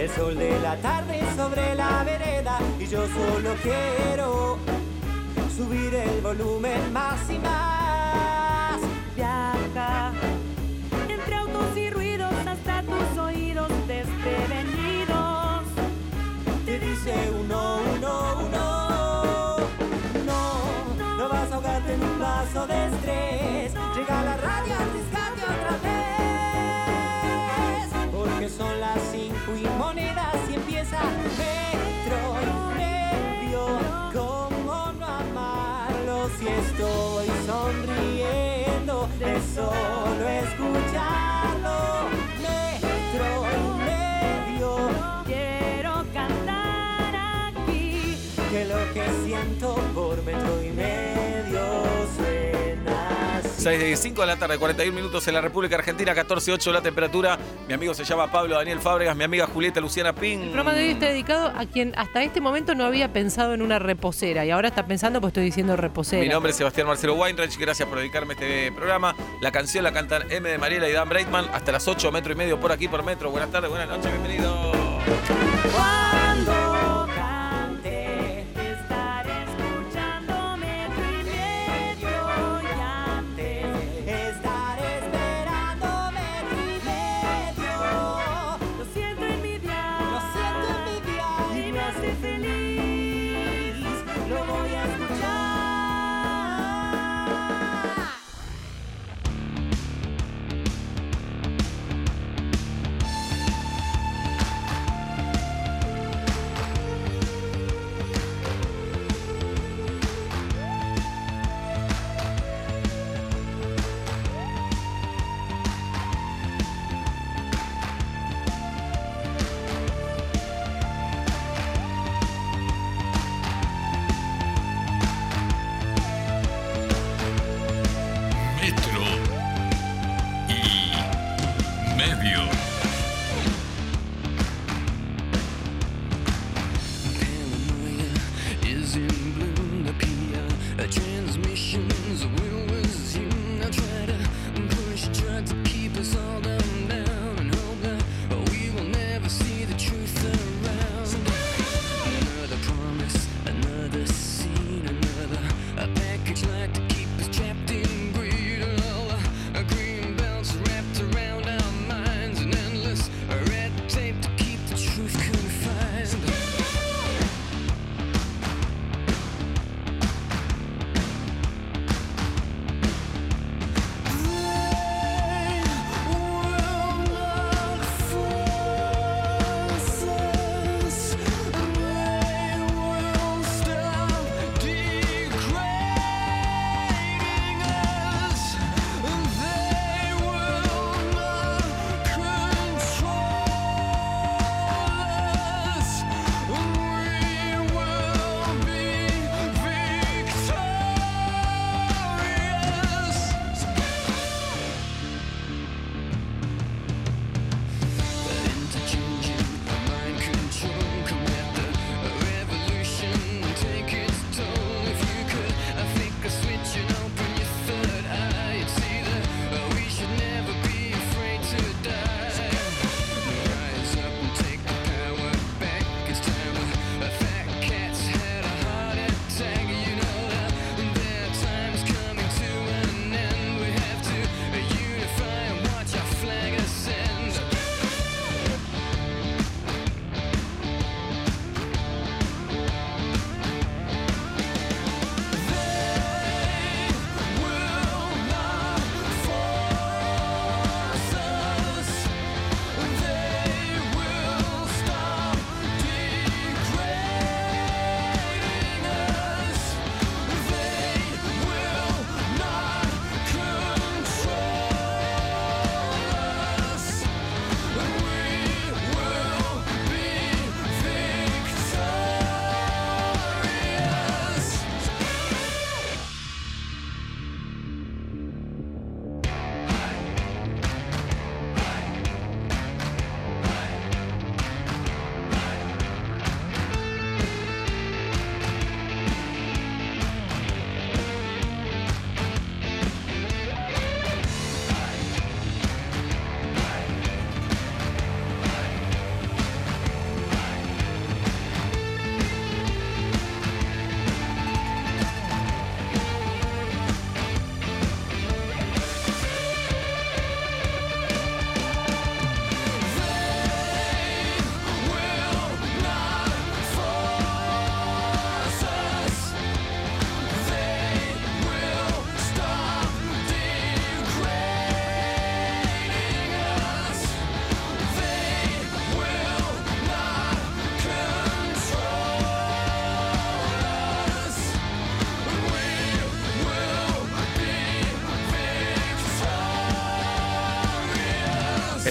el sol de la tarde sobre la vereda y yo solo quiero subir el volumen más y más. Viaja entre autos y ruidos hasta tus oídos desprevenidos. Te dice uno, uno, uno. No vas a ahogarte en un vaso de estrés. Llega la radio a riscarte otra vez. Porque son las 5 y monedas y empieza metro y medio. ¿Cómo no amarlo si estoy sonriendo de solo escucharlo? Metro y medio. Quiero cantar aquí. Que lo que siento por metro y medio suena así. 5 de la tarde, 41 minutos en la República Argentina, 14.8 la temperatura. Mi amigo se llama Pablo Daniel Fábregas, mi amiga Julieta Luciana Pin. El programa de hoy está dedicado a quien hasta este momento no había pensado en una reposera y ahora está pensando, pues estoy diciendo reposera. Mi nombre es Sebastián Marcelo Weinreich, gracias por dedicarme a este programa. La canción la cantan M. de Mariela y Dan Breitman hasta las 8, metro y medio por aquí por metro. Buenas tardes, buenas noches, bienvenido. Cuando cante, estaré escuchando metro y medio. Y antes Estaré esperando metro y medio. lo siento en mi dial. Lo siento en mi dial. Y me hace feliz. Lo voy a escuchar. Metro y medio. Paranoia is in bloom. The PR transmissions will resume. I try to push, try to keep us all down and hope that we will never see the truth around. Another promise, another scene, another a package like to keep us trapped in greed. All green belts wrapped around our minds, and then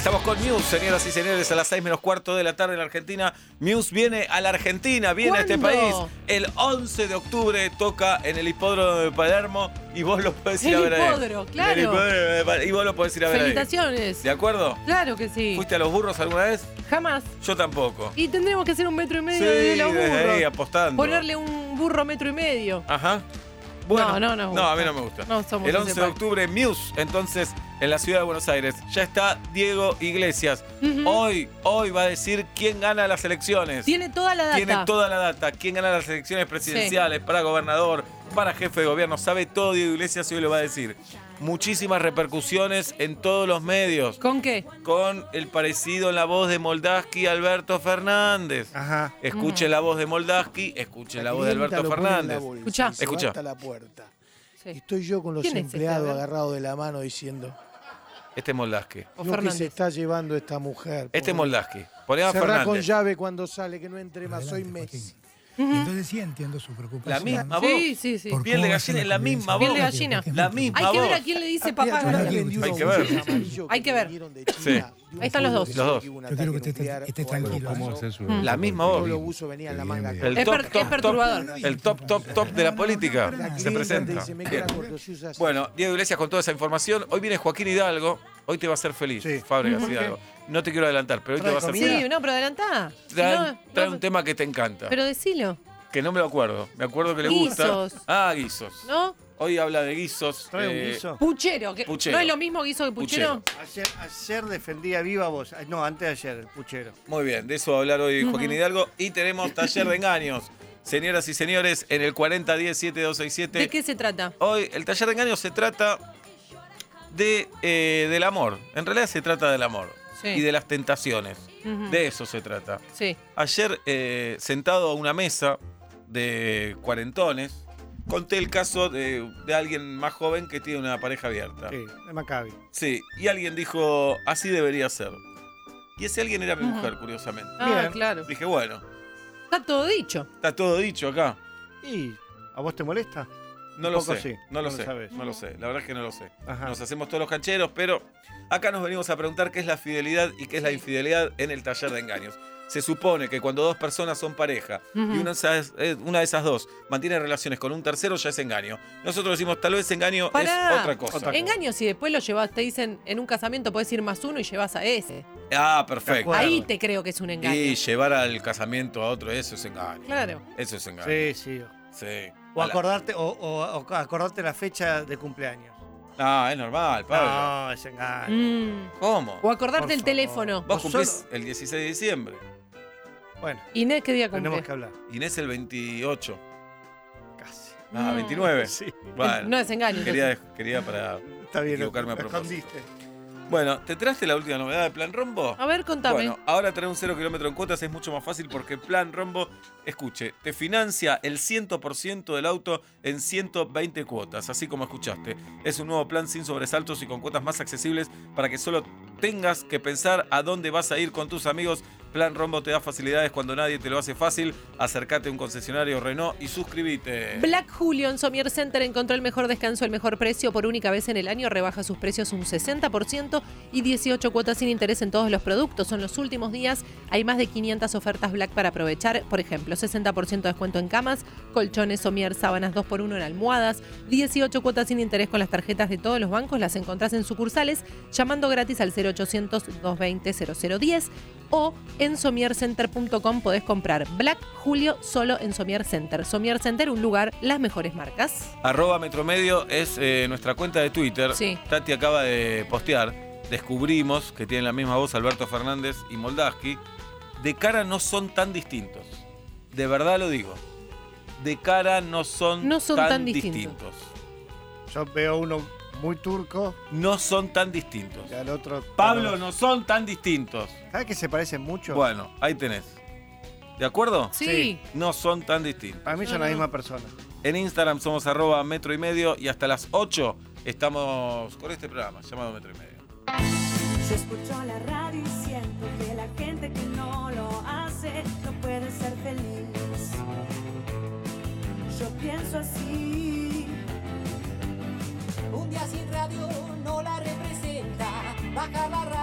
Estamos con Muse, señoras y señores, a las 6:15 de la tarde en la Argentina. Muse viene a la Argentina, viene a este ¿Cuándo? país. El 11 de octubre toca en el hipódromo de Palermo y vos lo podés ir a ver ahí. hipódromo, claro. En el hipódromo de Palermo, y vos lo podés ir a ver ahí. Felicitaciones. ¿De acuerdo? Claro que sí. ¿Fuiste a los burros alguna vez? Jamás. Yo tampoco. Y tendremos que hacer 1,5 metros Sí, de los desde burros. ahí apostando. Ponerle un burro 1,5 metros. Ajá. Bueno, No, a mí no me gusta. No somos El ese 11 de país. octubre, Muse, entonces, en la ciudad de Buenos Aires. Ya está Diego Iglesias. Hoy va a decir quién gana las elecciones. Tiene toda la data. Tiene toda la data. ¿Quién gana las elecciones presidenciales para gobernador, para jefe de gobierno? Sabe todo Diego Iglesias y hoy lo va a decir. Muchísimas repercusiones en todos los medios. ¿Con qué? Con el parecido en la voz de Moldaski y Alberto Fernández. Ajá. Escuche la voz de Moldaski, escuche la voz de Alberto Fernández. Escuchá. Escuchá. Hasta la puerta. Sí. Estoy yo con los ¿Quién es este? empleados A ver. agarrados de la mano diciendo, Este es Moldaski. O lo que Fernández. se está llevando esta mujer. Este es Moldaski. Poné a Cerrá con Fernández. llave cuando sale, que no entre más, soy Messi. Entonces sí entiendo su preocupación. La misma voz. Sí, sí, sí. por Piel de cómo gallina, hace es la misma convivencia. voz. Piel de gallina. Porque es La muy misma Hay que ver voz. a quién le dice Mira, papá. yo Hay le vendí unos que ver. buses amarillos Hay que ver. vinieron de Sí. China, de un Ahí están los fútbol dos. que Los dos. hubo un Yo quiero que ataque estés nuclear o algo tranquilo. pasó. La misma voz. Todos los buzos venían la manga acá. El Es top, es perturbador. El top de la política La se clienta te presenta. dice, me Bien. queda corto, si usas- Bueno, Diego Iglesias con toda esa información. Hoy viene Joaquín Hidalgo. Hoy te va a hacer feliz, Sí. Fábregas ¿Por qué? Hidalgo. No te quiero adelantar, pero hoy te ¿Trae va a hacer comida? feliz. Sí, no, pero adelantá. Si Trae no, un tema que te encanta. Pero decilo, Que no me lo acuerdo. Me acuerdo que le gusta. Guisos. Ah, guisos. ¿no? Hoy habla de guisos. Trae un guiso. Puchero. Puchero. ¿No es lo mismo guiso que puchero? Ayer defendía viva voz. No, antes de ayer, el puchero. Muy bien, de eso va a hablar hoy Joaquín Hidalgo. Y tenemos taller de engaños. Señoras y señores, en el 4010-7267. ¿De qué se trata? Hoy el taller de engaños se trata del amor. En realidad se trata del amor. Sí. Y de las tentaciones. Ujú. De eso se trata. Sí. Ayer, sentado a una mesa de cuarentones, conté el caso de alguien más joven que tiene una pareja abierta. Sí, de Maccabi. Sí, y alguien dijo, así debería ser. Y ese alguien era mi mujer, curiosamente. Ah, Bien. claro. Dije, bueno, Está todo dicho. está todo dicho acá. ¿Y a vos te molesta? No Un lo poco sé, sí, no lo no lo sé, sabés. no lo sé. La verdad es que no lo sé. Ajá. Nos hacemos todos los cancheros, pero acá nos venimos a preguntar qué es la fidelidad y qué es la infidelidad en el taller de engaños. Se supone que cuando dos personas son pareja y una de esas dos mantiene relaciones con un tercero, ya es engaño. Nosotros decimos, tal vez engaño Pará. es otra cosa. Engaños si después lo llevas, te dicen en un casamiento podés ir más uno y llevas a ese. Ah, perfecto. acuerdo. Ahí te creo que es un engaño. Y llevar al casamiento a otro, eso es engaño. Claro. Eso es engaño. Sí, sí. Sí. O acordarte, o acordarte la fecha de cumpleaños. No, es normal, Pablo. No, es engaño. Mm. ¿Cómo? O acordarte Por el favor. teléfono. Vos o cumplís solo- el 16 de diciembre. Bueno, Inés, ¿qué día tenemos cumple? que hablar. Inés el 28. Casi. Ah, 29. Sí, Bueno, No es engaño. quería para está bien. equivocarme a lo propósito. escondiste. Bueno, ¿te traste la última novedad de Plan Rombo? A ver, contame. Bueno, ahora tener un 0 kilómetro en cuotas es mucho más fácil porque Plan Rombo, escuche, te financia el 100% del auto en 120 cuotas, así como escuchaste. Es un nuevo plan sin sobresaltos y con cuotas más accesibles para que solo tengas que pensar a dónde vas a ir con tus amigos. Plan Rombo te da facilidades cuando nadie te lo hace fácil. Acércate a un concesionario Renault y suscríbete. Black Julio en Somier Center encontró el mejor descanso, el mejor precio. Por única vez en el año rebaja sus precios un 60% y 18 cuotas sin interés en todos los productos. Son los últimos días. Hay más de 500 ofertas Black para aprovechar. Por ejemplo, 60% de descuento en camas, colchones, Somier, sábanas 2x1 en almohadas, 18 cuotas sin interés con las tarjetas de todos los bancos. Las encontrás en sucursales llamando gratis al 0800-220-0010 o en somiercenter.com podés comprar Black Julio solo en Somier Center. Somier Center, un lugar, las mejores marcas. @metromedio es nuestra cuenta de Twitter. Sí. Tati acaba de postear. Descubrimos que tienen la misma voz Alberto Fernández y Moldaski. De cara no son tan distintos. De verdad lo digo. De cara no son tan distintos. Yo veo uno muy turco No son tan distintos. y al otro. Pablo, no son tan distintos. ¿Sabes que se parecen mucho? Bueno, ahí tenés. ¿De acuerdo? Sí. No son tan distintos. Para mí son la misma persona. En Instagram somos @metro_y_medio y hasta las 8 estamos con este programa llamado Metro y Medio. Yo escucho la radio y siento que la gente que no lo hace no puede ser feliz. Yo pienso así. Un día sin radio no la representa. Baja la